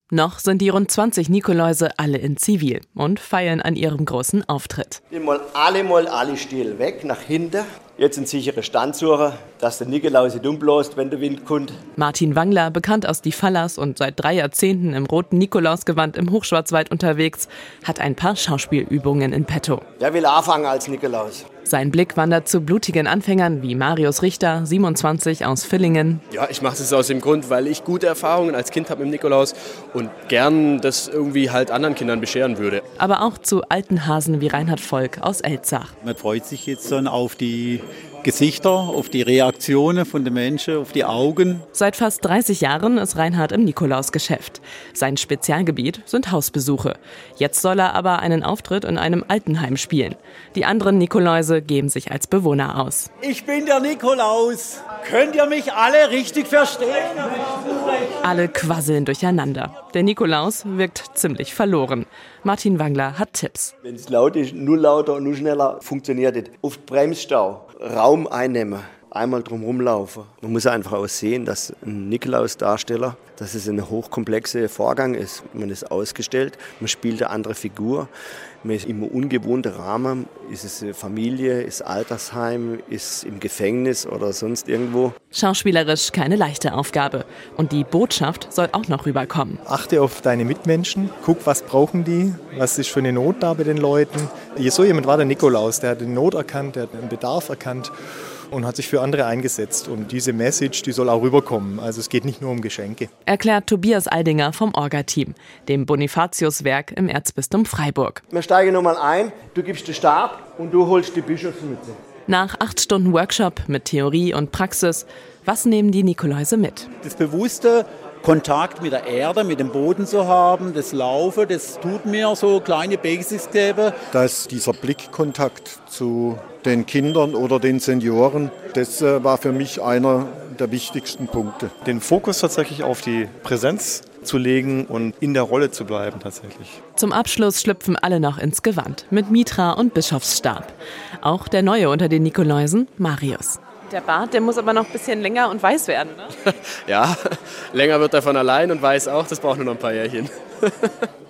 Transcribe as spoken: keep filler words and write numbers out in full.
Noch sind die rund zwanzig Nikoläuse alle in Zivil und feiern an ihrem großen Auftritt. Mal alle mal alle still weg, nach hinten. Jetzt einen sicheren Stand suchen, dass der Nikolaus nicht umbläst, wenn der Wind kommt. Martin Wangler, bekannt aus Die Fallers und seit drei Jahrzehnten im roten Nikolausgewand im Hochschwarzwald unterwegs, hat ein paar Schauspielübungen in petto. Der will anfangen als Nikolaus. Sein Blick wandert zu blutigen Anfängern wie Marius Richter, siebenundzwanzig, aus Villingen. Ja, ich mache das aus dem Grund, weil ich gute Erfahrungen als Kind habe mit dem Nikolaus und gern das irgendwie halt anderen Kindern bescheren würde. Aber auch zu alten Hasen wie Reinhard Volk aus Elzach. Man freut sich jetzt dann auf die Gesichter, auf die Reaktionen von den Menschen, auf die Augen. Seit fast dreißig Jahren ist Reinhard im Nikolausgeschäft. Sein Spezialgebiet sind Hausbesuche. Jetzt soll er aber einen Auftritt in einem Altenheim spielen. Die anderen Nikoläuse geben sich als Bewohner aus. Ich bin der Nikolaus. Könnt ihr mich alle richtig verstehen? Alle quasseln durcheinander. Der Nikolaus wirkt ziemlich verloren. Martin Wangler hat Tipps. Wenn es laut ist, nur lauter und nur schneller, funktioniert es. Auf Bremsstau, Raum einnehmen, einmal drum rumlaufen. Man muss einfach auch sehen, dass ein Nikolaus-Darsteller, dass es ein hochkomplexer Vorgang ist. Man ist ausgestellt, man spielt eine andere Figur, man ist im ungewohnten Rahmen. Ist es eine Familie, ist Altersheim, ist im Gefängnis oder sonst irgendwo. Schauspielerisch keine leichte Aufgabe. Und die Botschaft soll auch noch rüberkommen. Achte auf deine Mitmenschen, guck, was brauchen die, was ist für eine Not da bei den Leuten. So jemand war der Nikolaus, der hat die Not erkannt, der hat den Bedarf erkannt und hat sich für andere eingesetzt. Und diese Message, die soll auch rüberkommen. Also es geht nicht nur um Geschenke. Erklärt Tobias Aldinger vom Orga-Team, dem Bonifatiuswerk im Erzbistum Freiburg. Wir steigen nochmal ein, du gibst den Stab und du holst die Bischofsmütze. Nach acht Stunden Workshop mit Theorie und Praxis, was nehmen die Nikoläuse mit? Das bewusste Kontakt mit der Erde, mit dem Boden zu haben, das Laufen, das tut mir so kleine Basics geben. Dass dieser Blickkontakt zu den Kindern oder den Senioren, das war für mich einer der wichtigsten Punkte. Den Fokus tatsächlich auf die Präsenz zu legen und in der Rolle zu bleiben tatsächlich. Zum Abschluss schlüpfen alle noch ins Gewand mit Mitra und Bischofsstab. Auch der Neue unter den Nikoläusen, Marius. Der Bart, der muss aber noch ein bisschen länger und weiß werden, ne? Ja, länger wird er von allein und weiß auch, das braucht nur noch ein paar Jährchen.